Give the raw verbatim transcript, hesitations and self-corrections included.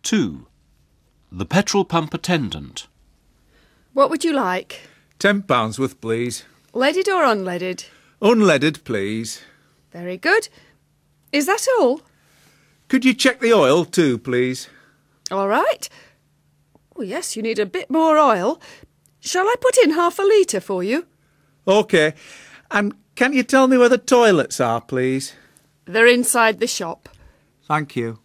two. The petrol pump attendant. What would you like? Ten pounds worth, please. Leaded or unleaded? Unleaded, please. Very good. Is that all? Could you check the oil too, please? All right. Oh, yes, you need a bit more oil. Shall I put in half a litre for you? OK. And can you tell me where the toilets are, please? They're inside the shop. Thank you.